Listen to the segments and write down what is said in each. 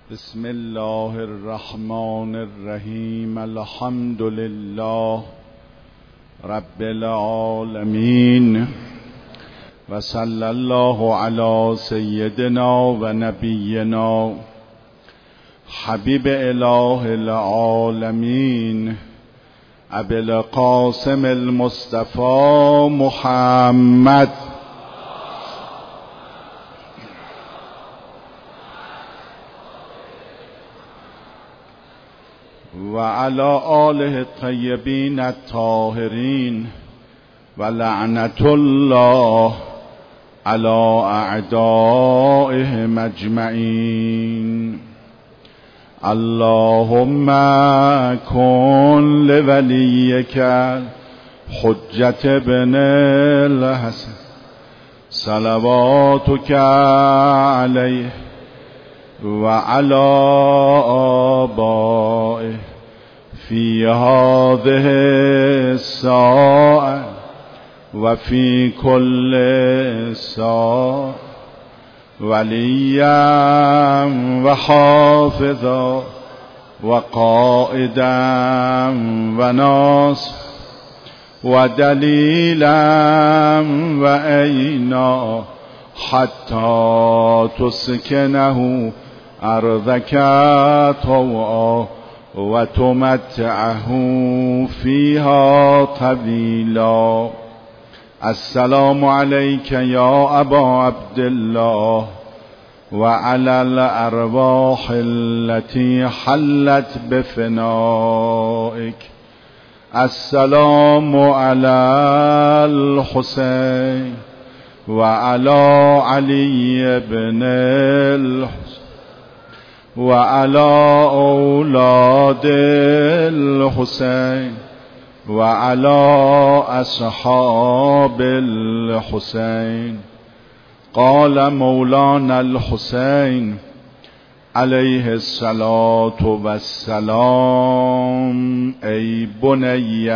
بسم الله الرحمن الرحیم. الحمد لله رب العالمین و صلی الله علی سیدنا و نبینا حبیب اله العالمین ابی القاسم المصطفى محمد و علی آله الطیبین الطاهرین و لعنت الله علی اعدائهم اجمعین. اللهم کن لولیک حجة ابن الحسن صلواتک علیه و علی آبائه فی هذه الساعة و فی کل ساعة ولیا و حافظا و قائدا و ناصر و دلیلا و عینا حتی تسکنه ارضک طوعا و تمتعه فیها طویلا. السلام علیک یا ابا عبدالله و علی الارواح التي حلت بفنائک. السلام علی الحسین و علی علی ابن الحسین و علی اولاد الحسین و علی اصحاب الحسین. قال مولانا الحسین علیه الصلاة والسلام: ای بنی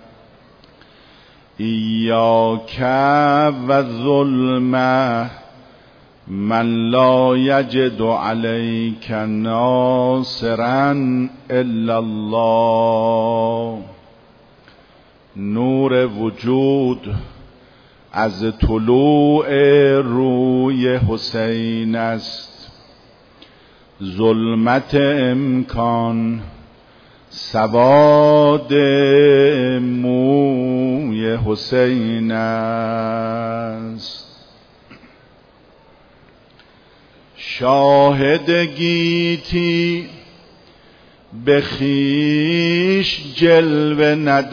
ایاک و ظلم من لا یجد علیک ناصرا الا الله. نور وجود از طلوع روی حسین است، ظلمت امکان سواد موی حسین است. شاهد گیتی به خویش جلوه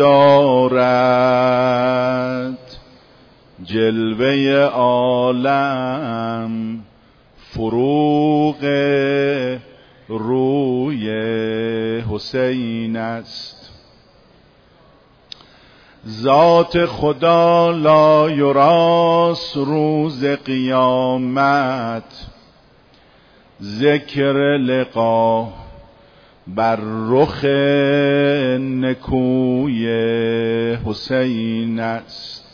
ندارد، جلوه عالم فروغ روی حسین است. ذات خدا لا یراس روز قیامت، ذکر لقا بر رخ نکوی حسین است.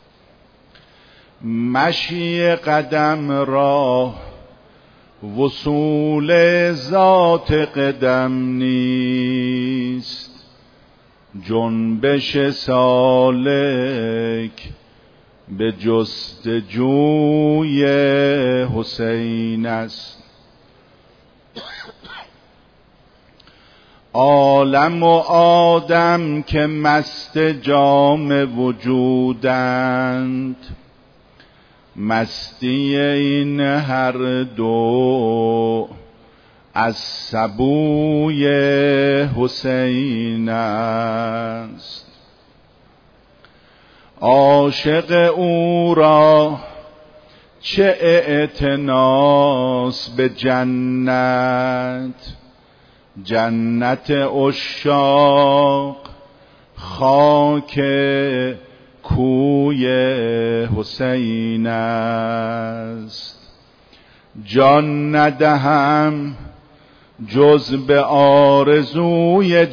مشی قدم را وصول ذات قدم نیست، جنبش سالک به جستجوی حسین است. عالم و آدم که مست جام وجودند، مستی این هر دو از سبوی حسین است. عاشق او را چه اعتناس به جنت، جنت عشاق خاک کوی حسین است. جان ندهم جز به آرزوی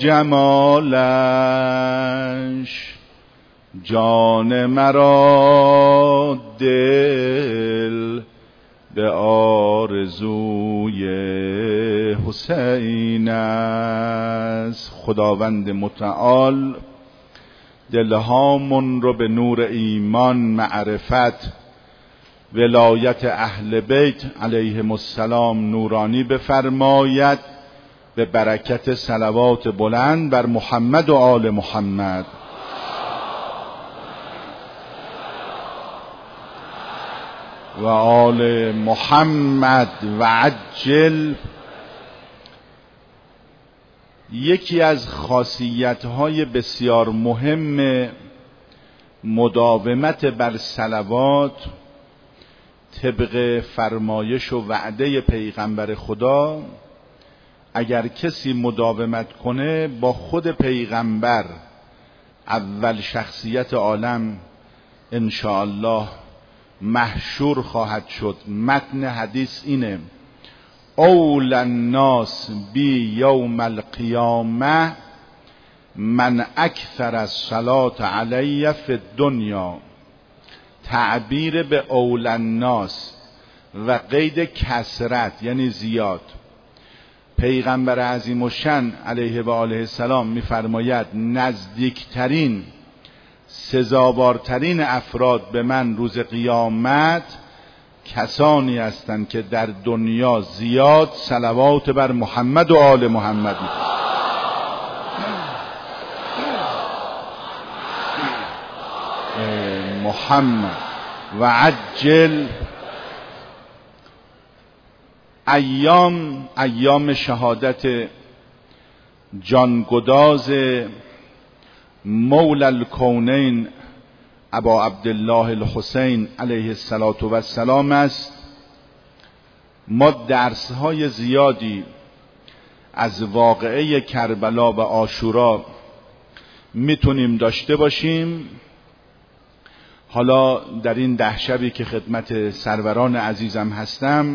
جمالش، جان مرا دل به آرزوی حسین است. خداوند متعال دلهامون رو به نور ایمان، معرفت، ولایت اهل بیت علیهم السلام نورانی بفرماید به برکت صلوات بلند بر محمد و آل محمد. و آل محمد و عجل. یکی از خاصیت‌های بسیار مهم مداومت بر صلوات طبق فرمایش و وعده پیغمبر خدا، اگر کسی مداومت کنه با خود پیغمبر اول شخصیت عالم انشاءالله محشور خواهد شد. متن حدیث اینه: اول الناس بی یوم القیامه من اکثر الصلاة علی فی الدنیا. تعبیر به اول الناس و قید کثرت یعنی زیاد. پیغمبر عظیم الشأن علیه و آله السلام میفرماید نزدیکترین سزاوارترین افراد به من روز قیامت کسانی هستند که در دنیا زیاد صلوات بر محمد و آل محمد محمد و عجل. ایام شهادت جانگداز مولا الکونین ابا عبدالله الحسین علیه السلام است. ما درس‌های زیادی از واقعه کربلا و عاشورا میتونیم داشته باشیم. حالا در این 10 شبی که خدمت سروران عزیزم هستم،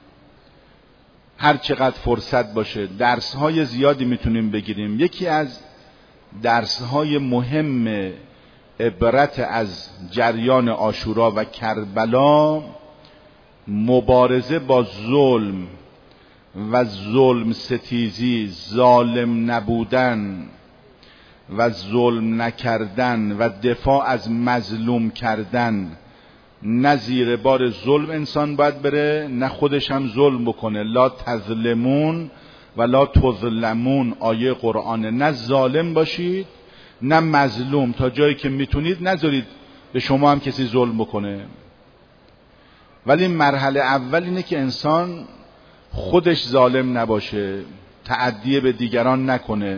هر چقدر فرصت باشه درس‌های زیادی میتونیم بگیریم. یکی از درس‌های مهم عبرت از جریان عاشورا و کربلا مبارزه با ظلم و ظلم ستیزی، ظالم نبودن و ظلم نکردن و دفاع از مظلوم کردن. نه زیر بار ظلم انسان باید بره، نه خودش هم ظلم بکنه. لا تظلمون و لا تظلمون آیه قرآنه. نه ظالم باشید نه مظلوم. تا جایی که میتونید نذارید به شما هم کسی ظلم بکنه. ولی مرحله اول اینه که انسان خودش ظالم نباشه، تعدی به دیگران نکنه.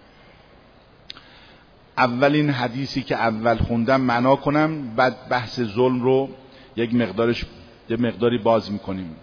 اولین حدیثی که اول خوندم معنا کنم، بعد بحث ظلم رو یک مقداری باز میکنیم.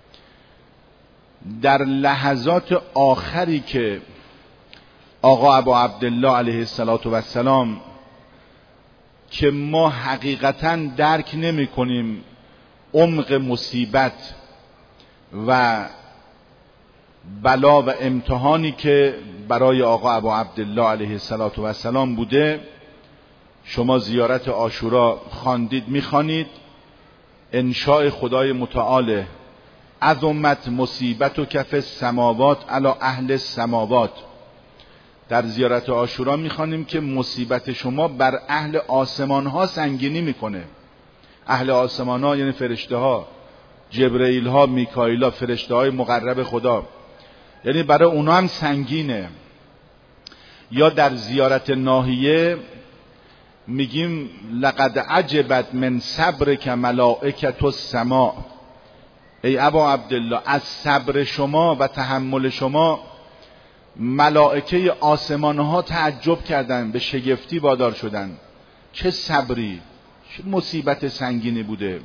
در لحظات آخری که آقا ابا عبدالله علیه السلام که ما حقیقتا درک نمی کنیم عمق مصیبت و بلا و امتحانی که برای آقا ابا عبدالله علیه السلام بوده. شما زیارت عاشورا خواندید، میخوانید انشاء خدای متعال عظمت مصیبت و کف السماوات علی اهل السماوات. در زیارت عاشورا میخوانیم که مصیبت شما بر اهل آسمان ها سنگینی میکنه. اهل آسمان ها یعنی فرشته ها، جبرئیل ها، میکائیل ها، فرشته های مقرب خدا، یعنی برای اونا هم سنگینه. یا در زیارت ناحیه میگیم لقد عجبت من صبرک ملائکة السماء. ای ابا عبدالله، از صبر شما و تحمل شما ملائکه آسمان ها تعجب کردن، به شگفتی وادار شدن. چه صبری، چه مصیبت سنگینی بوده.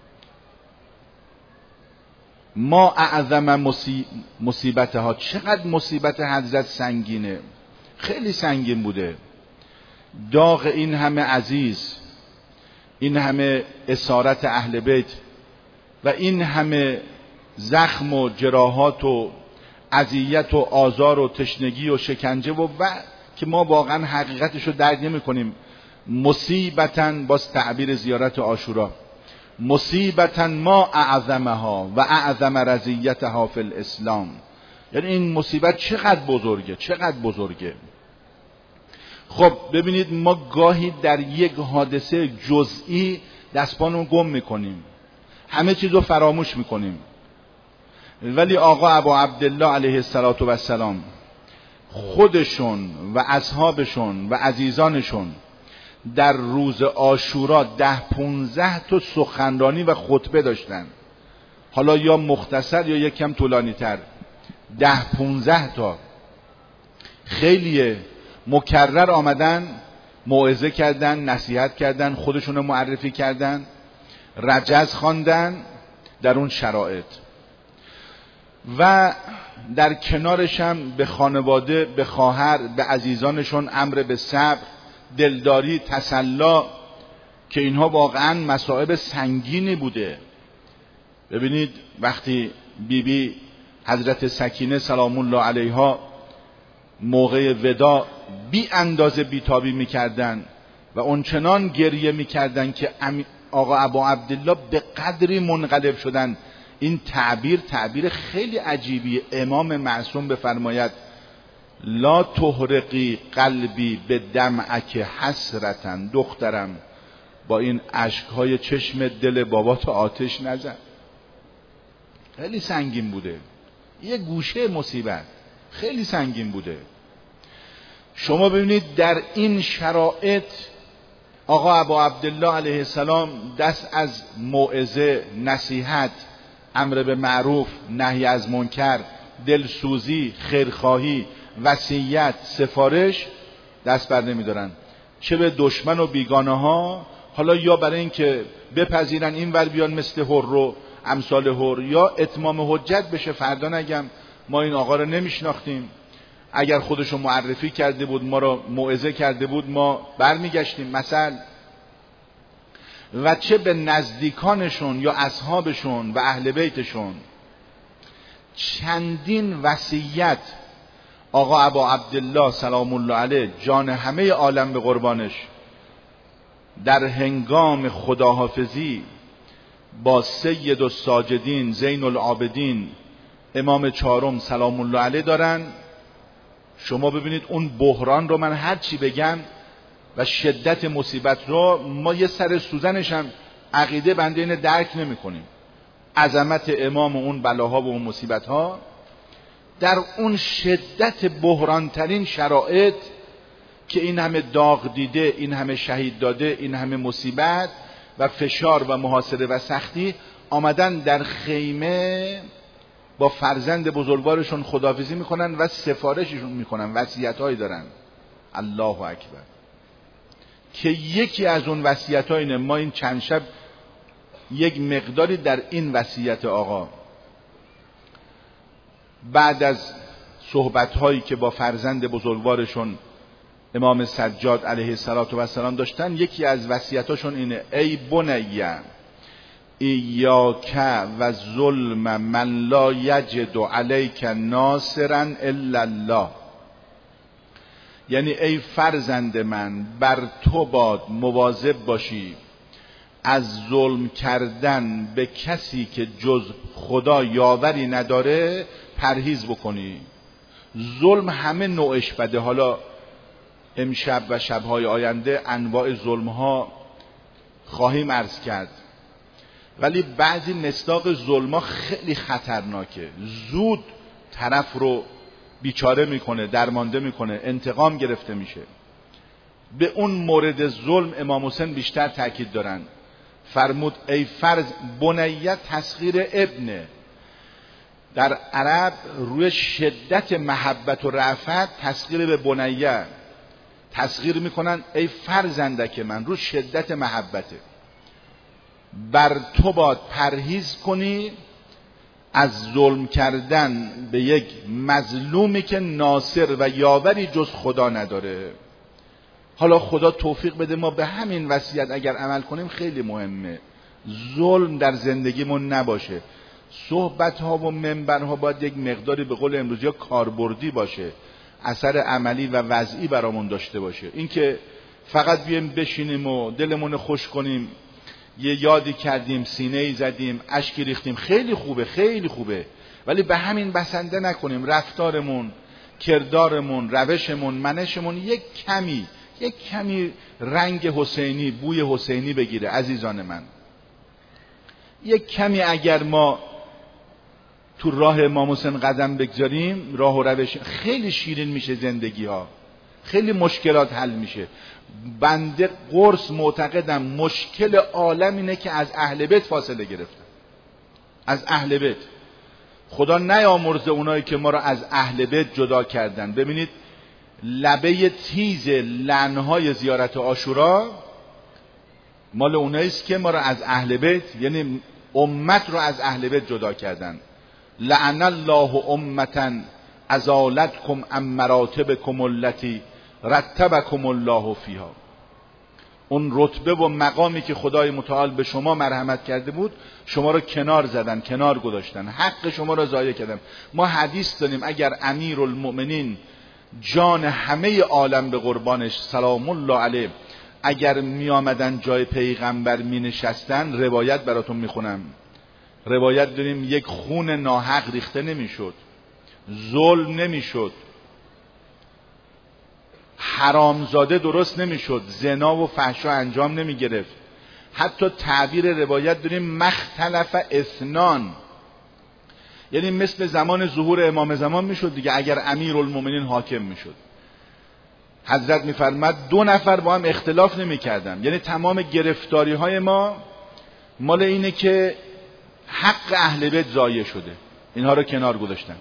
ما اعظم مصیبت ها، چقدر مصیبت حضرت سنگینه، خیلی سنگین بوده. داغ این همه عزیز، این همه اسارت اهل بیت و این همه زخم و جراحات و اذیت و آزار و تشنگی و شکنجه و که ما واقعا حقیقتشو درک نمی کنیم. مصیبتاً، باز تعبیر زیارت عاشورا، مصیبتاً ما اعظمها و اعظم رضیتها فی الاسلام. یعنی این مصیبت چقدر بزرگه. خب ببینید ما گاهی در یک حادثه جزئی دستپامون گم میکنیم، همه چیزو فراموش میکنیم، ولی آقا ابا عبدالله علیه السلام خودشون و اصحابشون و عزیزانشون در روز عاشورا 10-15 تا سخنرانی و خطبه داشتن، حالا یا مختصر یا یک کم طولانی تر، 10-15 تا خیلیه. مکرر آمدن موعظه کردن، نصیحت کردن، خودشونو معرفی کردن، رجز خواندن در اون شرایط، و در کنارش هم به خانواده، به خواهر، به عزیزانشون امر به صبر، دلداری، تسلا، که اینها واقعا مصائب سنگینی بوده. ببینید وقتی بیبی حضرت سکینه سلام الله علیها موقع ودا بی اندازه بیتابی میکردن و اونچنان گریه میکردن که آقا ابا عبدالله به قدری منقلب شدن. این تعبیر خیلی عجیبی. امام معصوم بفرماید لا تحرقی قلبی به دمعک حسرتن، دخترم با این اشکهای چشم دل بابات آتش نزن. خیلی سنگین بوده، یه گوشه مصیبت خیلی سنگین بوده. شما ببینید در این شرایط آقا ابا عبدالله علیه السلام دست از موعظه، نصیحت، امر به معروف، نهی از منکر، دلسوزی، خیرخواهی، وصیت، سفارش دست بر نمی‌دارن، چه به دشمن و بیگانه ها، حالا یا برای اینکه بپذیرن این ور بیان مثل هر امثال هر، یا اتمام حجت بشه فردا نگم ما این آقا رو نمیشناختیم، اگر خودشو معرفی کرده بود، ما رو موعظه کرده بود، ما برمیگشتیم مثلا. و چه به نزدیکانشون یا اصحابشون و اهل بیتشون چندین وصیت آقا ابا عبدالله سلام الله علیه جان همه عالم به قربانش در هنگام خداحافظی با سید الساجدین زین العابدین امام چهارم سلام الله علیه دارن. شما ببینید اون بحران رو من هر چی بگم و شدت مصیبت رو ما یه سر سوزنش هم عقیده بنده اینه درک نمی کنیم. عظمت امام و اون بلاها و اون مصیبت ها در اون شدت بحران ترین شرایط که این همه داغ دیده، این همه شهید داده، این همه مصیبت و فشار و محاصره و سختی، آمدن در خیمه با فرزند بزرگوارشون خداحافظی میکنن و سفارششون میکنن، وصیت‌هایی دارن. الله اکبر. که یکی از اون وصیت‌ها اینه، ما این چند شب یک مقداری در این وصیت آقا بعد از صحبت‌هایی که با فرزند بزرگوارشون امام سجاد علیه السلام داشتن، یکی از وصیتاشون اینه: ای بنیه ایاک و ظلم من لا یجد علیک ناصرا الا الله. یعنی ای فرزند من، بر تو باد مواظب باشی از ظلم کردن به کسی که جز خدا یاوری نداره پرهیز بکنی. ظلم همه نوعش بده. حالا امشب و شبهای آینده انواع ظلمها خواهیم عرض کرد، ولی بعضی مصداق ظلمها خیلی خطرناکه، زود طرف رو بیچاره میکنه، درمانده میکنه، انتقام گرفته میشه. به اون مورد ظلم امام حسین بیشتر تاکید دارن. فرمود ای فرز بنیه تسخیر ابنه. در عرب روی شدت محبت و رأفت تسخیر به بنیه، تسخیر میکنن ای فرزندک من، رو شدت محبته. بر تو باید پرهیز کنی از ظلم کردن به یک مظلومی که ناصر و یاوری جز خدا نداره. حالا خدا توفیق بده ما به همین وصیت اگر عمل کنیم خیلی مهمه. ظلم در زندگیمون نباشه. صحبت ها و منبرها باید یک مقداری به قول امروزی ها کاربردی باشه، اثر عملی و وضعی برامون داشته باشه. این که فقط بیایم بشینیم و دلمون خوش کنیم، یه یادی کردیم، سینه‌ای زدیم، اشکی ریختیم، خیلی خوبه خیلی خوبه، ولی به همین بسنده نکنیم رفتارمون، کردارمون، روشمون، منشمون یک کمی رنگ حسینی، بوی حسینی بگیره. عزیزان من، یک کمی اگر ما تو راه امام حسین قدم بگذاریم، راه و روش، خیلی شیرین میشه زندگی ها، خیلی مشکلات حل میشه. بنده قرص معتقدم مشکل عالم اینه که از اهل بیت فاصله گرفتن. از اهل بیت. خدا نیامرزه اونایی که ما را از اهل بیت جدا کردن. ببینید لبه تیز لعنهای زیارت عاشورا مال اوناییست که ما را از اهل بیت، یعنی امت رو از اهل بیت جدا کردن. لعن الله امتا ازالتکم عن مراتبکم التي رتبکم الله فیها. اون رتبه و مقامی که خدای متعال به شما مرحمت کرده بود، شما رو کنار زدن، کنار گذاشتن، حق شما رو ضایع کردن. ما حدیث داریم اگر امیرالمؤمنین جان همه عالم به قربانش سلام الله علیه اگر می آمدن جای پیغمبر می نشستن، روایت براتون می خونم، روایت داریم یک خون ناحق ریخته نمی شد، ظلم نمی شد، حرامزاده درست نمی شد، زنا و فحشا انجام نمی گرفت. حتی تعبیر روایت داریم مختلف اثنان، یعنی مثل زمان ظهور امام زمان می شد دیگه اگر امیرالمؤمنین حاکم می شد. حضرت می فرمد 2 نفر با هم اختلاف نمی کردن. یعنی تمام گرفتاری های ما مال اینه که حق اهل بیت ضایع شده، اینها رو کنار گذاشتن.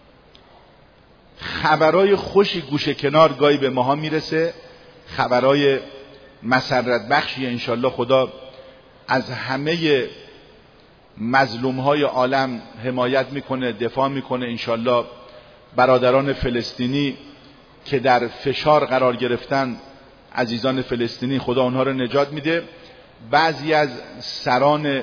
خبرای خوشی گوشه کنار گاهی به ماها میرسه، خبرای مسرت بخشی انشالله خدا از همه مظلوم های عالم حمایت میکنه، دفاع میکنه. انشالله برادران فلسطینی که در فشار قرار گرفتن، عزیزان فلسطینی، خدا اونها رو نجات میده. بعضی از سران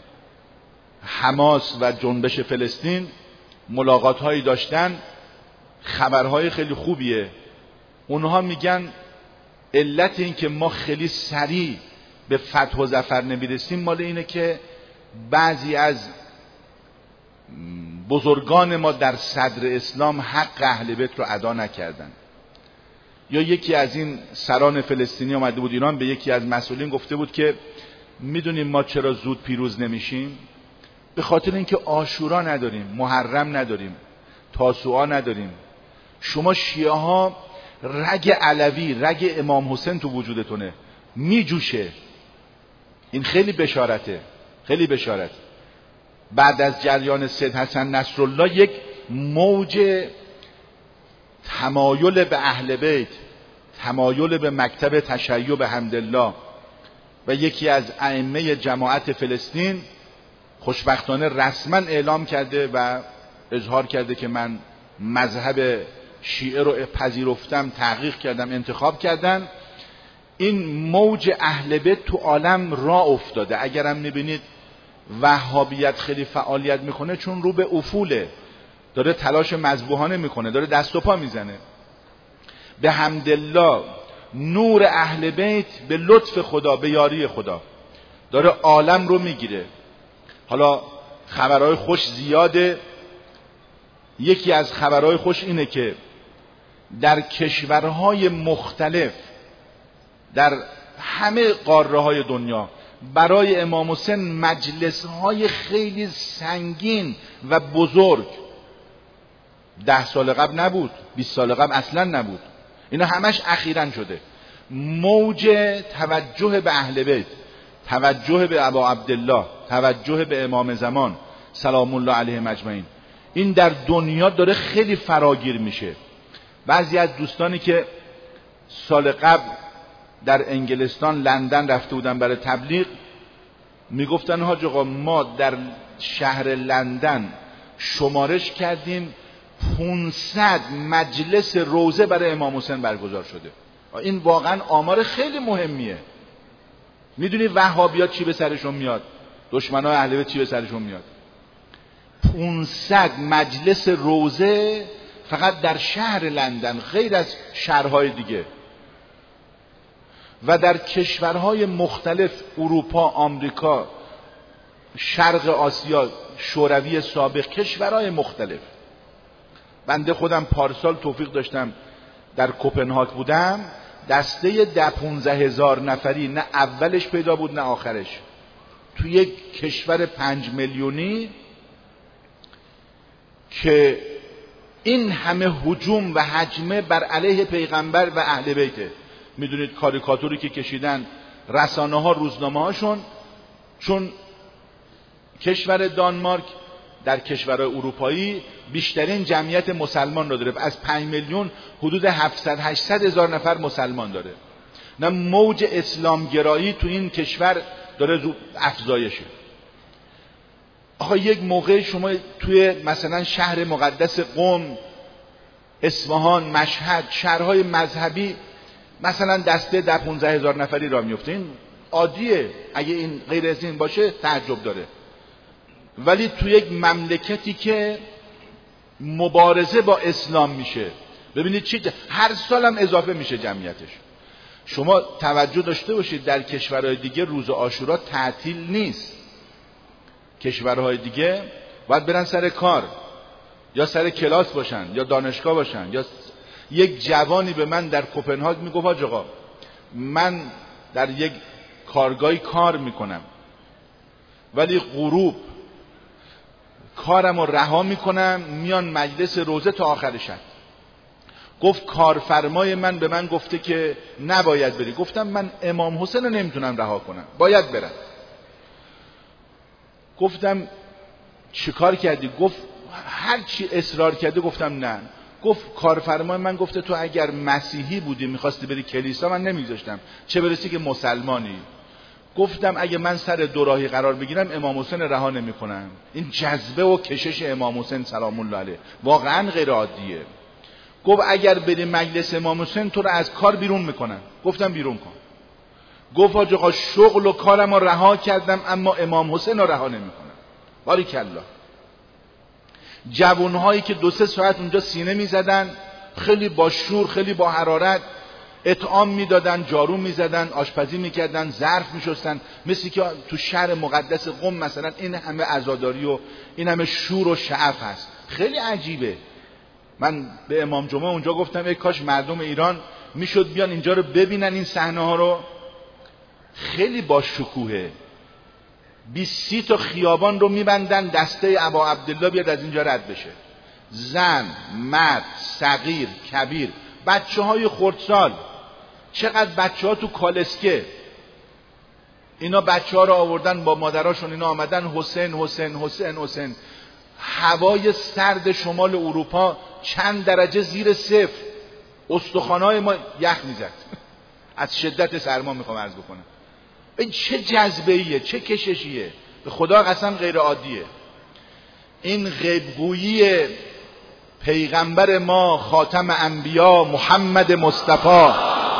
حماس و جنبش فلسطین ملاقات هایی داشتن، خبرهای خیلی خوبیه. اونها میگن علت این که ما خیلی سریع به فتح و ظفر نمیرسیم مال اینه که بعضی از بزرگان ما در صدر اسلام حق اهل بیت رو ادا نکردن. یا یکی از این سران فلسطینی آمده بود ایران، به یکی از مسئولین گفته بود که میدونیم ما چرا زود پیروز نمیشیم؟ به خاطر اینکه عاشورا نداریم، محرم نداریم، تاسوعا نداریم. شما شیعه ها رگ علوی، رگ امام حسین تو وجودتونه، میجوشه. این خیلی بشارته، خیلی بشارت. بعد از جریان سید حسن نصرالله یک موج تمایل به اهل بیت، تمایل به مکتب تشیع به حمدالله، و یکی از ائمه جماعت فلسطین خوشبختانه رسما اعلام کرده و اظهار کرده که من مذهب شیعه رو پذیرفتم، تحقیق کردم، انتخاب کردن. این موج اهل بیت تو عالم راه افتاده. اگرم میبینید وهابیت خیلی فعالیت میکنه چون رو به افوله، داره تلاش مذبوحانه میکنه، داره دست و پا میزنه. به حمدالله نور اهل بیت به لطف خدا، به یاری خدا داره عالم رو میگیره. حالا خبرهای خوش زیاده. یکی از خبرهای خوش اینه که در کشورهای مختلف در همه قاره های دنیا برای امام حسین مجلسهای خیلی سنگین و بزرگ 10 سال قبل نبود، 20 سال قبل اصلا نبود. اینا همش اخیراً شده. موج توجه به اهل بیت، توجه به ابا عبدالله، توجه به امام زمان سلام الله علیه اجمعین، این در دنیا داره خیلی فراگیر میشه. بعضی از دوستانی که سال قبل در انگلستان لندن رفته بودن برای تبلیغ میگفتن حاج آقا ما در شهر لندن شمارش کردیم 500 مجلس روزه برای امام حسین برگزار شده. این واقعا آمار خیلی مهمیه. میدونی وهابیات چی به سرشون میاد؟ دشمنای اهل بیت چی به سرشون میاد؟ 500 مجلس روزه فقط در شهر لندن، غیر از شهرهای دیگه. و در کشورهای مختلف، اروپا، آمریکا، شرق آسیا، شوروی سابق، کشورهای مختلف. بنده خودم پارسال توفیق داشتم در کوپنهاگ بودم، دسته 15,000 نفری، نه اولش پیدا بود نه آخرش، تو یک کشور 5 میلیونی که این همه هجوم و هجمه بر علیه پیغمبر و اهل بیته. میدونید کاریکاتوری که کشیدن رسانه ها، روزنامه هاشون، چون کشور دانمارک در کشورهای اروپایی بیشترین جمعیت مسلمان رو داره، از 5 میلیون حدود 700-800 هزار نفر مسلمان داره. نه موج اسلامگرایی تو این کشور داره افزایشه. آخه یک موقع شما توی مثلا شهر مقدس قم، اصفهان، مشهد، شهرهای مذهبی، مثلا دسته 10-15 هزار نفری را میفته، این عادیه. اگه این غیر از این باشه تعجب داره. ولی توی یک مملکتی که مبارزه با اسلام میشه، ببینید چی هر سال هم اضافه میشه جمعیتش. شما توجه داشته باشید در کشورهای دیگه روز عاشورا تعطیل نیست. کشورهای دیگه باید برن سر کار، یا سر کلاس باشن، یا دانشگاه باشن. یا یک جوانی به من در کوپنهاگ میگفت حاج آقا من در یک کارگاهی کار میکنم، ولی غروب کارم رو رها میکنم، میان مجلس روزه تا آخر شب. گفت کارفرمای من به من گفته که نباید بری. گفتم من امام حسین رو نمیتونم رها کنم، باید برم. گفتم چی کار کردی؟ گفت هر چی اصرار کرده. گفتم نه. گفت کارفرمای من گفته تو اگر مسیحی بودی میخواستی بری کلیسا من نمیذاشتم، چه برسی که مسلمانی. گفتم اگه من سر دوراهی قرار بگیرم امام حسین رها نمیکنم. این جذبه و کشش امام حسین سلام الله علیه واقعا غیر عادیه. گفت اگر بری مجلس امام حسین تو رو از کار بیرون میکنن. گفتم بیرون کن. گفت حاج آقا شغل و کارم رو رها کردم اما امام حسین رو رها نمیکنم. باریکالله. جوانهایی که 2-3 ساعت اونجا سینه میزدن، خیلی با شور، خیلی با حرارت اطعام میدادن، جارو میزدن، آشپزی میکردن، ظرف میشستن، مثل که تو شهر مقدس قم مثلا این همه عزاداری و این همه شور و شعف هست. خیلی عجیبه. من به امام جمعه اونجا گفتم ای کاش مردم ایران میشد بیان اینجا رو ببینن، این صحنه ها رو. خیلی با شکوهه. 20-30 تا خیابان رو میبندن، دسته ابا عبدالله بیاد از اینجا رد بشه. زن، مرد، صغیر، کبیر، بچه های خردسال. چقدر بچه ها تو کالسکه، اینا بچه ها رو آوردن با مادراشون، اینا آمدن حسین حسین حسین حسین. هوای سرد شمال اروپا چند درجه زیر صفر، استخوان‌های ما یخ میزد از شدت سرما. میخوام عرض بکنم این چه جذبه‌ایه، چه کششیه، به خدا قسم غیر عادیه. این غیبگویی پیغمبر ما خاتم انبیا محمد مصطفی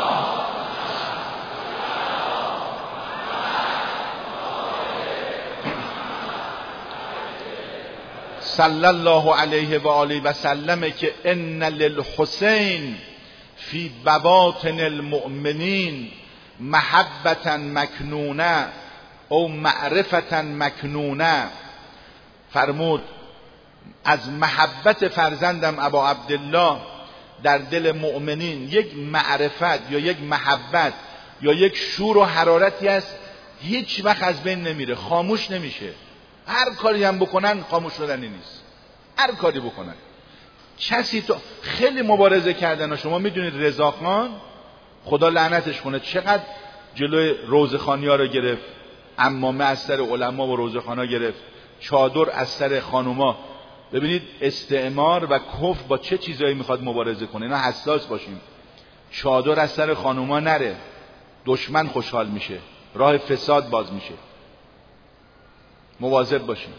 صلی الله علیه و آله و سلم که ان للحسین فی بواطن المؤمنین محبتا مکنونه او معرفتا مکنونه. فرمود از محبت فرزندم ابا عبدالله در دل مؤمنین یک معرفت یا یک محبت یا یک شور و حرارتی است، هیچ وقت از بین نمیره، خاموش نمیشه. هر کاری هم بکنن خاموش شدنی نیست، هر کاری بکنن. کسی تو خیلی مبارزه کردن و شما میدونید رضاخان خدا لعنتش کنه چقدر جلوی روزخانی‌ها رو گرفت، عمامه از سر علما و روزخان‌ها گرفت، چادر از سر خانوما. ببینید استعمار و کفر با چه چیزایی میخواد مبارزه کنه. اینا حساس باشیم. چادر از سر خانوما نره، دشمن خوشحال میشه، راه فساد باز میشه. مواظب باشیم.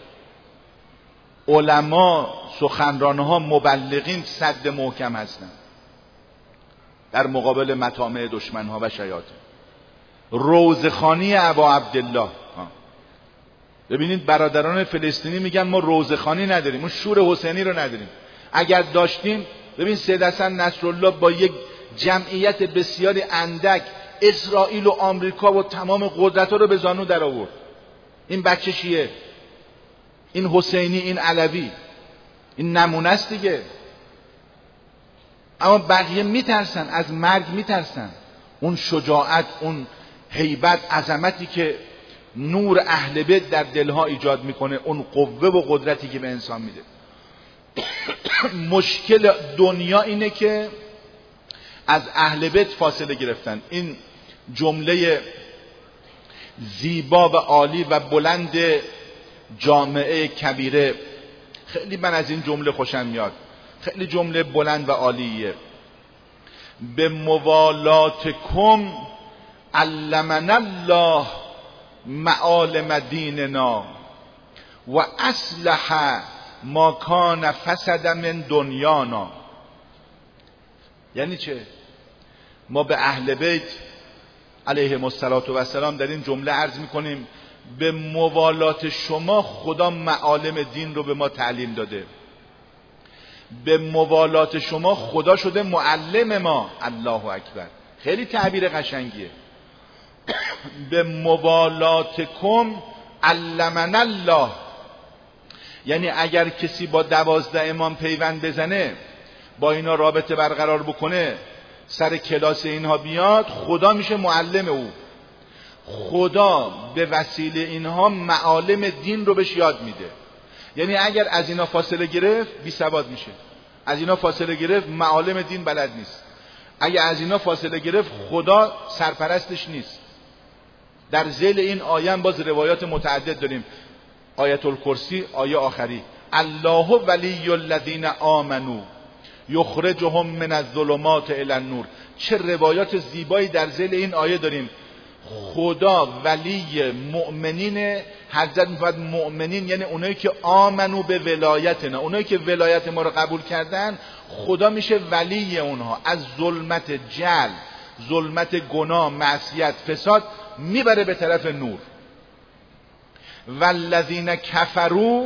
علما، سخنرانها، مبلغین صد محکم هستن در مقابل مطامع دشمنها و شیاطین. روزخانی ابا عبدالله. ببینید برادران فلسطینی میگن ما روزخانی نداریم، ما شور حسینی رو نداریم. اگر داشتیم، ببین سید حسن نصرالله با یک جمعیت بسیاری اندک اسرائیل و آمریکا و تمام قدرت‌ها رو به زانو در آورد. این بچه شیعه، این حسینی، این علوی، این نمونه است دیگه. اما بقیه میترسن، از مرگ میترسن. اون شجاعت، اون هیبت، عظمتی که نور اهل بیت در دلها ایجاد میکنه، اون قوه و قدرتی که به انسان میده. مشکل دنیا اینه که از اهل بیت فاصله گرفتن. این جمله زیبا و عالی و بلند جامعه کبیره، خیلی من از این جمله خوشم میاد، خیلی جمله بلند و عالیه. به موالاتکم علمنا الله معالم دیننا و اصلح ما کان فسد من دنیانا. یعنی چه؟ ما به اهل بیت علیهم السلام در این جمله عرض میکنیم به موالات شما خدا معالم دین رو به ما تعلیم داده، به موالات شما خدا شده معلم ما. الله اکبر، خیلی تعبیر قشنگیه. به موالاتکم علمنا الله، یعنی اگر کسی با 12 امام پیوند بزنه، با اینا رابطه برقرار بکنه، سر کلاس اینها بیاد، خدا میشه معلم او. خدا به وسیله اینها معالم دین رو بهش یاد میده. یعنی اگر از اینا فاصله گرفت بی سواد میشه، از اینا فاصله گرفت معالم دین بلد نیست، اگر از اینا فاصله گرفت خدا سرپرستش نیست. در ذیل این آیه باز روایات متعدد داریم. آیت الکرسی، آیه آخری، الله ولی الذین آمنو یخرجهم من الظلمات الی النور. چه روایات زیبایی در ذیل این آیه داریم. خدا ولی مؤمنین، حضرت میفرماید مؤمنین یعنی اونایی که آمنو به ولایتنا، اونایی که ولایت ما رو قبول کردن، خدا میشه ولی اونها، از ظلمت جهل، ظلمت گناه، معصیت، فساد میبره به طرف نور. والذین کفروا،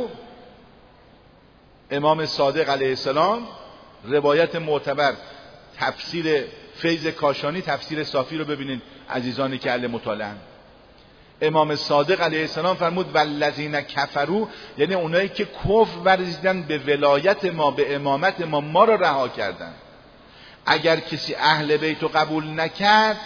امام صادق علیه السلام، روایت معتبر، تفسیر فیض کاشانی، تفسیر صافی رو ببینید عزیزانی که اهل مطالعه. امام صادق علیه السلام فرمود والذین کفروا، یعنی اونایی که کفر ورزیدن به ولایت ما، به امامت ما، ما رو رها کردن. اگر کسی اهل بیت رو قبول نکرد،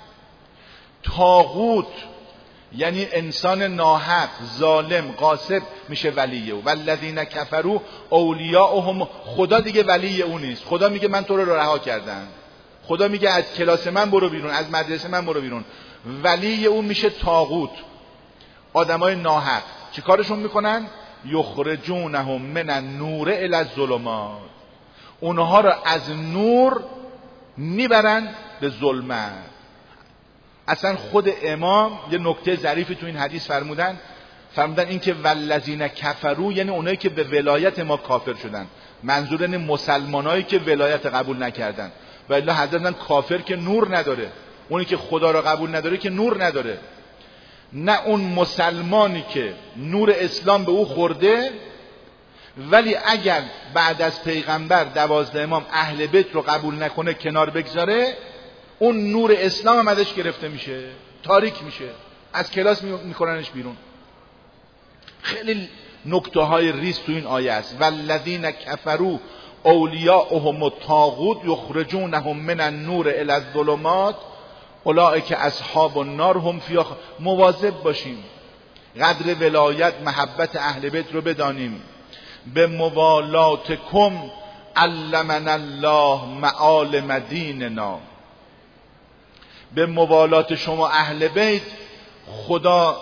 طاغوت یعنی انسان ناحق، ظالم، غاصب میشه ولی او. والذین کفروا اولیاءهم، خدا دیگه ولی او نیست. خدا میگه من تو رو رها کردم، خدا میگه از کلاس من برو بیرون، از مدرسه من برو بیرون. ولی او میشه طاغوت، آدمای ناحق. چی کارشون میکنن؟ یخرجونهم من النور الی الظلمات، اونها رو از نور میبرن به ظلمت. اصلا خود امام یه نکته ظریفی تو این حدیث فرمودن این که والذین کفروا یعنی اونایی که به ولایت ما کافر شدن. منظور این مسلمانایی که ولایت قبول نکردن. و الا حضرت کافر که نور نداره، اونی که خدا را قبول نداره که نور نداره. نه اون مسلمانی که نور اسلام به او خورده، ولی اگر بعد از پیغمبر 12 امام اهل بیت رو قبول نکنه، کنار بگذاره، اون نور اسلام هم ازش گرفته میشه، تاریک میشه، از کلاس میکننش بیرون. خیلی نکته های ریز تو این آیه است. والذین کفروا اولیاءهم الطاغوت یخرجونهم من النور الی الظلمات اولئک اصحاب النار هم فیها. مواظب باشیم، قدر ولایت، محبت اهل بیت رو بدانیم. به موالاتکم علمنا الله معالم دیننا، به موالات شما اهل بیت خدا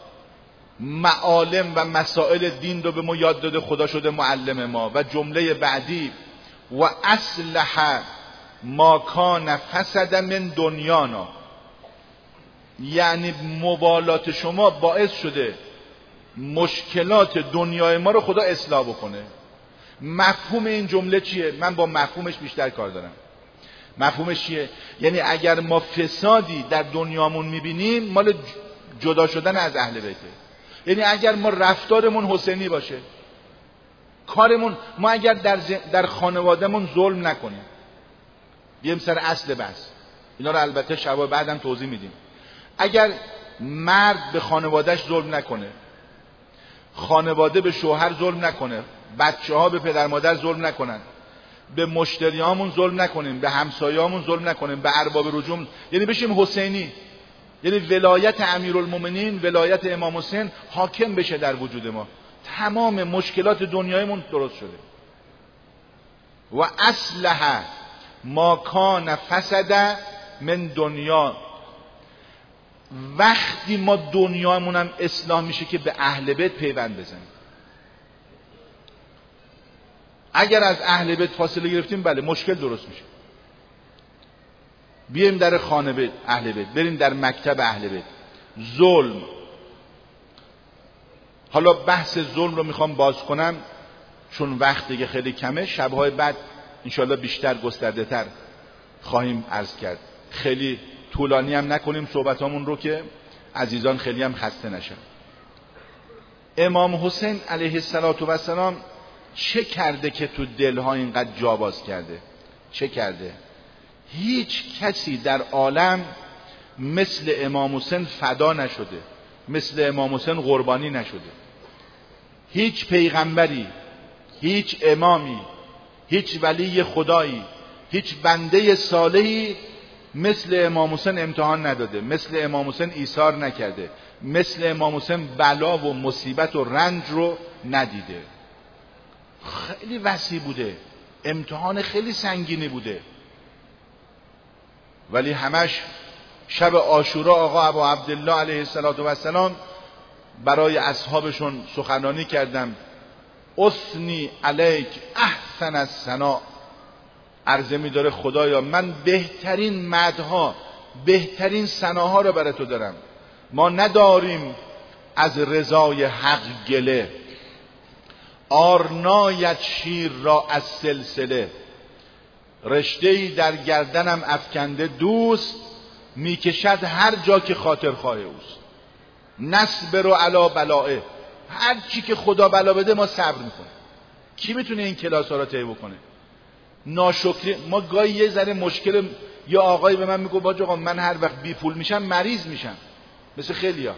معالم و مسائل دین رو به ما یاد داده، خدا شده معلم ما. و جمله بعدی و اصلح ما کان فسد من دنیانا، یعنی موالات شما باعث شده مشکلات دنیای ما رو خدا اصلاح بکنه. مفهوم این جمله چیه؟ من با مفهومش بیشتر کار دارم. مفهومش چیه؟ یعنی اگر ما فسادی در دنیامون میبینیم، مال جدا شدن از اهل بیته. یعنی اگر ما رفتارمون حسینی باشه، کارمون، ما اگر در خانوادهمون ظلم نکنیم، بیایم سر اصل بس، اینا رو البته شبا بعدم توضیح میدیم. اگر مرد به خانوادهش ظلم نکنه، خانواده به شوهر ظلم نکنه، بچه ها به پدر مادر ظلم نکنن، به مشتریامون ظلم نکنیم، به همسایه‌هامون ظلم نکنیم، به ارباب رجوم، یعنی بشیم حسینی، یعنی ولایت امیرالمومنین، ولایت امام حسین حاکم بشه در وجود ما. تمام مشکلات دنیایمون درست شده. و اصلح ما کان فسد من دنیا. وقتی ما دنیامون هم اصلاح میشه که به اهل بیت پیوند بزنیم. اگر از اهل بیت فاصله گرفتیم بله مشکل درست میشه. بیایم در خانه بیت اهل بیت، بریم در مکتب اهل بیت. ظلم، حالا بحث ظلم رو میخوام باز کنم چون وقت دیگه خیلی کمه. شبهای بعد انشالله بیشتر گسترده تر خواهیم عرض کرد. خیلی طولانی هم نکنیم صحبتامون رو که عزیزان خیلی هم خسته نشن. امام حسین علیه السلام چه کرده که تو دلها اینقدر جا باز کرده؟ چه کرده؟ هیچ کسی در عالم مثل امام حسین فدا نشده، مثل امام حسین قربانی نشده. هیچ پیغمبری، هیچ امامی، هیچ ولی خدایی، هیچ بنده صالحی مثل امام حسین امتحان نداده، مثل امام حسین ایثار نکرده، مثل امام حسین بلا و مصیبت و رنج رو ندیده. خیلی وسیع بوده، امتحان خیلی سنگینی بوده، ولی همش شب عاشورا آقا ابا عبدالله علیه السلام برای اصحابشون سخنرانی کردم. اثنی علیک احسن الثنا، عرضه می داره خدایا من بهترین مدحها، بهترین ثناها رو برای تو دارم. ما نداریم از رضای حق گله، آرنایت شیر را از سلسله. رشته‌ای در گردنم افکنده دوست، میکشد هر جا که خاطر خواه اوست. نصبر و علا بلائه، هر چی که خدا بلا بده ما صبر میکنه. کی میتونه این کلاس ها را طی بکنه؟ ناشکری. ما گاهی یه ذره مشکل، یا آقایی به من میگه باج آقا من هر وقت بی پول میشم مریض میشم، مثل خیلیا.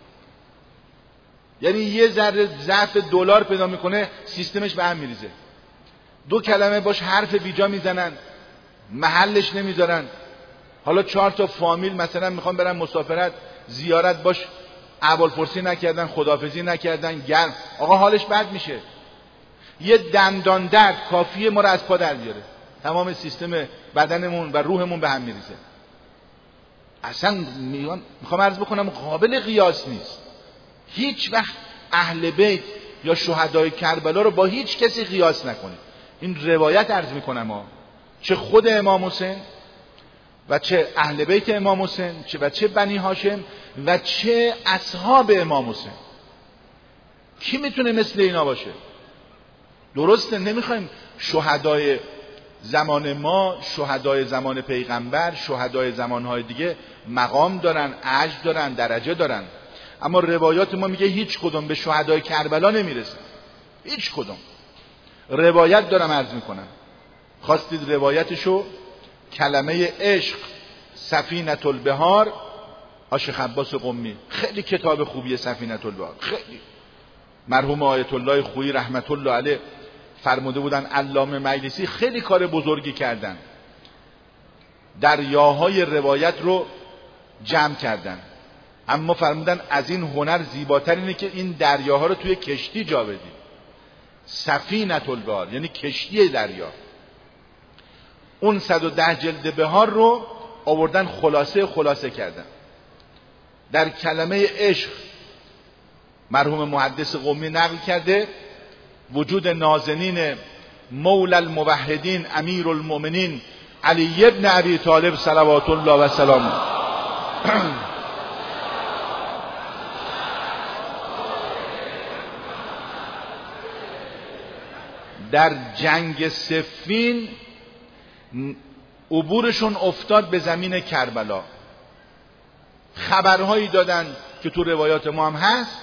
یعنی یه ذره ضعف دلار پیدا میکنه سیستمش به هم میریزه. دو کلمه باش حرف بیجا میزنن، محلش نمیذارن. حالا 4 تا فامیل مثلا میخوان برن مسافرت، زیارت باش احوالپرسی نکردن، خداحافظی نکردن، گرم آقا حالش بد میشه. یه دندان درد کافیه ما رو از پا در بیاره، تمام سیستم بدنمون و روحمون به هم میریزه. اصلا میخوام عرض بکنم قابل قیاس نیست. هیچ وقت اهل بیت یا شهدای کربلا رو با هیچ کسی قیاس نکنید. این روایت عرض میکنم چه خود امام حسین و چه اهل بیت امام حسین و چه بنی هاشم و چه اصحاب امام حسین، کی میتونه مثل اینا باشه؟ درسته نمیخوایم شهدای زمان ما، شهدای زمان پیغمبر، شهدای زمانهای دیگه مقام دارن، اجر دارن، درجه دارن، اما روایات ما میگه هیچ کدوم به شهدای کربلا نمیرسه. هیچ کدوم. روایت دارم عرض میکنم، خواستید روایتشو؟ کلمه عشق سفینة البحار، شیخ عباس قمی. خیلی کتاب خوبیه سفینة البحار، خیلی. مرحوم آیت الله خویی رحمت الله علیه فرموده بودن علامه مجلسی خیلی کار بزرگی کردن، دریاهای روایت رو جمع کردن، اما فرمودن از این هنر زیباتر اینه که این دریاها رو توی کشتی جا بدی. سفینة البحار یعنی کشتی دریا. اون 110 جلد بهار رو آوردن خلاصه کردن. در کلمه عشق مرحوم محدث قمی نقل کرده وجود نازنین مولا الموحدین امیر المؤمنین علی ابن ابی طالب صلوات الله و سلامه در جنگ صفین عبورشون افتاد به زمین کربلا. خبرهایی دادن که تو روایات ما هم هست،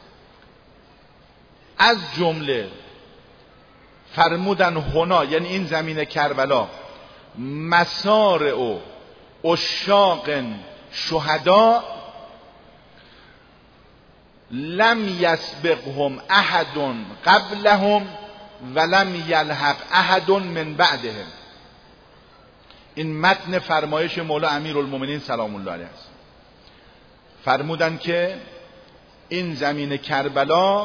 از جمله فرمودن هنا یعنی این زمین کربلا مسارع و عشاق شهدا لم یسبقهم احد قبلهم ولم یلحق احد من بعدهم. این متن فرمایش مولا امیرالمومنین سلام الله علیه است. فرمودن که این زمین کربلا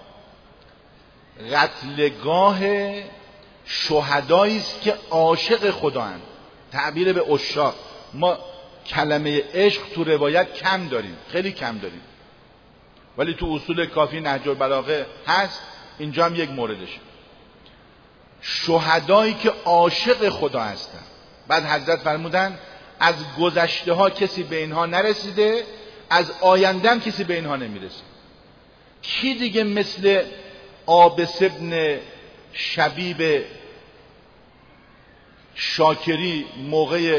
قتلگاه شهدایی است که عاشق خدااند. تعبیر به عشاق. ما کلمه عشق تو روایت کم داریم، خیلی کم داریم، ولی تو اصول کافی نهج البلاغه هست، اینجا هم یک موردشه. شهدایی که عاشق خدا هستن. بعد حضرت فرمودن از گذشته ها کسی به اینها نرسیده، از آینده هم کسی به اینها نمیرسه. کی دیگه مثل عابس ابن شبیب شاکری موقع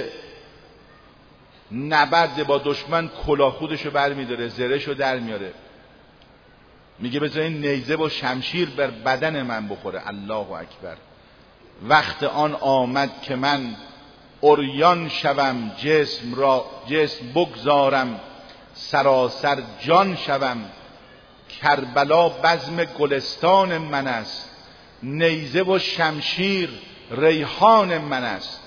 نبرد با دشمن کلاه خودشو برمیداره، زرهشو در میاره، میگه بذار این نیزه و شمشیر بر بدن من بخوره. الله اکبر. وقت آن آمد که من عریان شوم، جسم بگذارم، سراسر جان شوم. کربلا بزم گلستان من است، نیزه و شمشیر ریحان من است.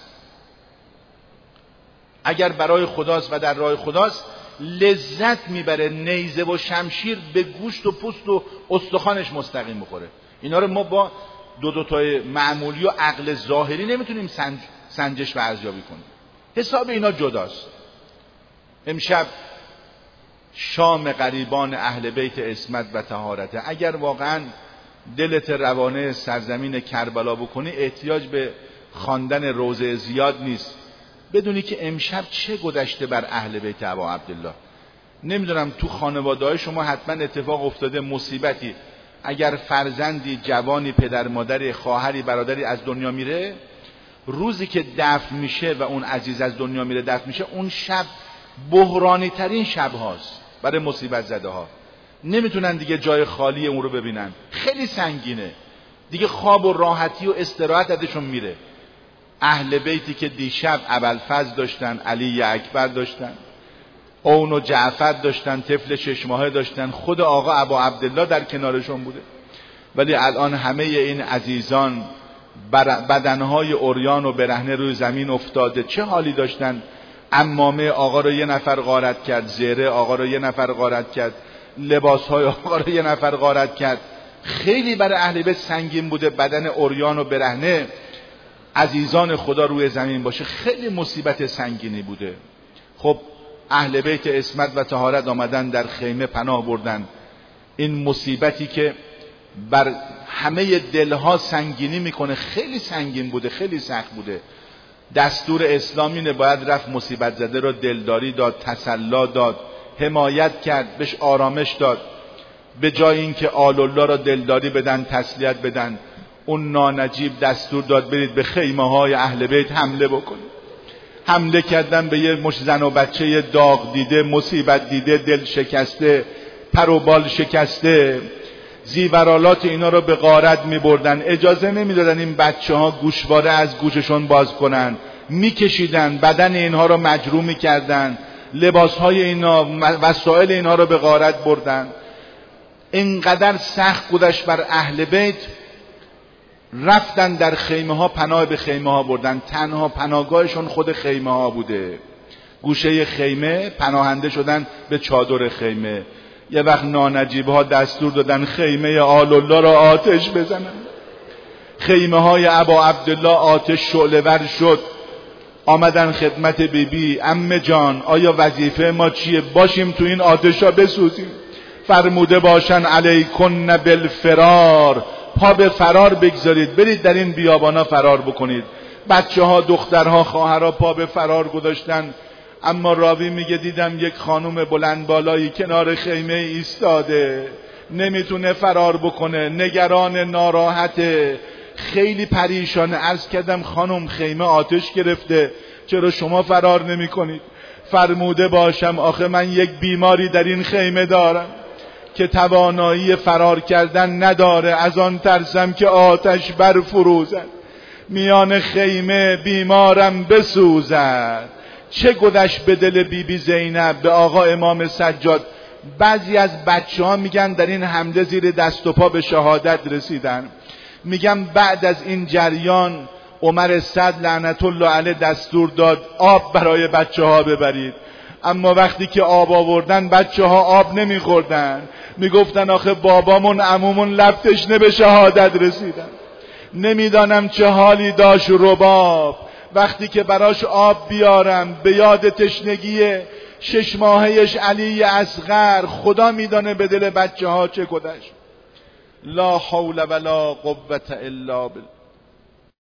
اگر برای خداست و در راه خداست لذت میبره نیزه و شمشیر به گوشت و پوست و استخوانش مستقیم بخوره. اینا رو ما با دو تای معمولی و عقل ظاهری نمیتونیم سنجش و ارزیابی کنیم. حساب اینا جداست. امشب شام غریبان اهل بیت عصمت و طهارت. اگر واقعا دلت روانه سرزمین کربلا بکنی احتیاج به خواندن روضه زیاد نیست. بدونی که امشب چه گذشته بر اهل بیت ابا عبدالله. نمیدونم تو خانواده‌های شما حتما اتفاق افتاده مصیبتی، اگر فرزندی، جوانی، پدر مادری، خواهری، برادری از دنیا میره، روزی که دفن میشه و اون عزیز از دنیا میره دفن میشه، اون شب بحرانی ترین شب هاست برای مصیبت زده ها. نمیتونن دیگه جای خالی اون رو ببینن، خیلی سنگینه دیگه. خواب و راحتی و استراحت ازشون میره. اهل بیتی که دیشب ابوالفضل داشتن، علی اکبر داشتن، اون و جعفر داشتن، طفل 6 ماهه داشتن، خود آقا ابا عبدالله در کنارشون بوده، ولی الان همه این عزیزان بدنهای عریان و برهنه روی زمین افتاده. چه حالی داشتن؟ عمامه آقا رو یه نفر غارت کرد، زهره آقا رو یه نفر غارت کرد، لباسهای آقا رو یه نفر غارت کرد. خیلی برای اهل بیت سنگین بوده بدن عریان و برهنه عزیزان خدا روی زمین باشه، خیلی مصیبت سنگینی بوده. خب اهل بیت عصمت و طهارت آمدن در خیمه پناه بردن. این مصیبتی که بر همه دلها سنگینی میکنه خیلی سنگین بوده، خیلی سخت بوده. دستور اسلامی باید رفت مصیبت زده رو دلداری داد، تسلا داد، حمایت کرد، بهش آرامش داد. به جای اینکه آل الله را دلداری بدن، تسلیت بدن، اون نانجیب دستور داد برید به خیمه های اهل بیت حمله بکنید. حمله کردن به یه مش زن و بچه داغ دیده، مصیبت دیده، دل شکسته، پر و بال شکسته. زیورالات اینا رو به غارت می بردن، اجازه نمی دادن این بچه ها گوشواره از گوششون باز کنن، می کشیدن، بدن اینها رو مجروح می کردن، لباس های اینا، وسایل اینها رو به غارت بردن. اینقدر سخت گذشت بر اهل بیت، رفتن در خیمه ها پناه به خیمه ها بردن. تنها پناهگاهشون خود خیمه ها بوده. گوشه خیمه پناهنده شدن به چادر خیمه. یه وقت نانجیب ها دستور دادن خیمه آل الله را آتش بزنن. خیمه های ابا عبدالله آتش شعله‌ور شد. آمدن خدمت بیبی، عمه جان آیا وظیفه ما چیه؟ باشیم تو این آتش ها بسوزیم. فرموده باشن علیکن بالفرار، پا به فرار بگذارید، برید در این بیابانا فرار بکنید. بچه ها، دخترها، خواهرها پا به فرار گذاشتن. اما راوی میگه دیدم یک خانم بلند بالایی کنار خیمه ایستاده، نمیتونه فرار بکنه، نگران، ناراحته، خیلی پریشانه. عرض کردم خانم خیمه آتش گرفته، چرا شما فرار نمی کنید؟ فرموده باشم آخه من یک بیماری در این خیمه دارم که توانایی فرار کردن نداره، از آن ترسم که آتش برفروزد، میان خیمه بیمارم بسوزد. چه گذشت به دل بیبی زینب، به آقا امام سجاد؟ بعضی از بچه‌ها میگن در این حمله زیر دست و پا به شهادت رسیدن. میگم بعد از این جریان عمر صدر لعنت الله علیه دستور داد آب برای بچه‌ها ببرید، اما وقتی که آب آوردن بچه‌ها آب نمیخوردن، میگفتن آخه بابامون عمومون لب تشنه به شهادت رسیدن. نمیدانم چه حالی داشت رباب وقتی که براش آب بیارم، به یاد تشنگی 6 ماهه‌اش علی اصغر، خدا میدانه به دل بچه‌ها چه گذشت. لا حول ولا قوة الا بالله.